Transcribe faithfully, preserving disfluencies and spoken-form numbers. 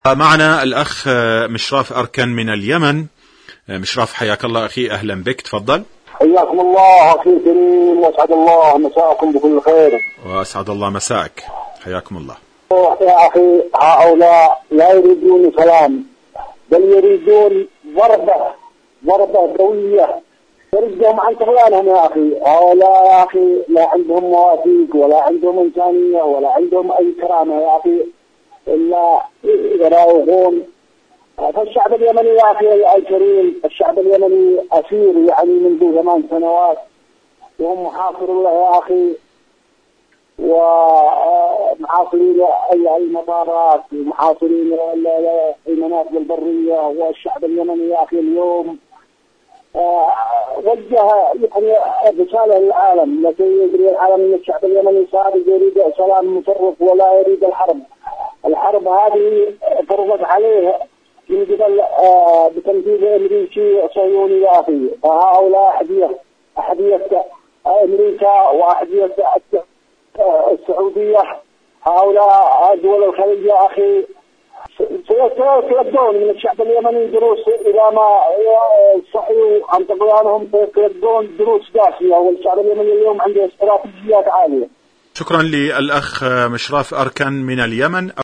معنا الأخ مشراف أركن من اليمن. مشراف حياك الله أخي، أهلا بك، تفضل. حياكم الله أخي الكريم، وأسعد الله مساءكم بكل خير. وأسعد الله مساءك، حياكم الله. يا أخي هؤلاء لا يريدون سلام، بل يريدون ضربة ضربة قوية تردهم عن شغلانهم. يا أخي هؤلاء يا أخي لا عندهم مواثيق ولا عندهم إنسانية ولا عندهم أي كرامة يا أخي، إلا يراوغون. فالشعب اليمني يا أخي الكريم، الشعب اليمني أسير يعني منذ ثمان سنوات، وهم محاصر الله يا أخي، ومحاصرين المطارات ومحاصرين المناطق البرية. والشعب اليمني يا أخي اليوم وجه يعني رسالة للعالم لكي يدري العالم أن الشعب اليمني صار يريد سلام مشرف ولا يريد الحرب. الحرب هذه فرضت عليه من قبل بتنفيذ أمريكي صهيوني يا أخي. فهؤلاء أحدية أحدية أمريكا وأحدية السعودية، هؤلاء دول الخليج يا أخي سيتلقون من الشعب اليمني دروس إلى ما صحيوا عن طغيانهم، سيتلقون دروس قاسية. والشعب اليمني اليوم عنده استراتيجيات عالية. شكرا للأخ مشراف أركن من اليمن.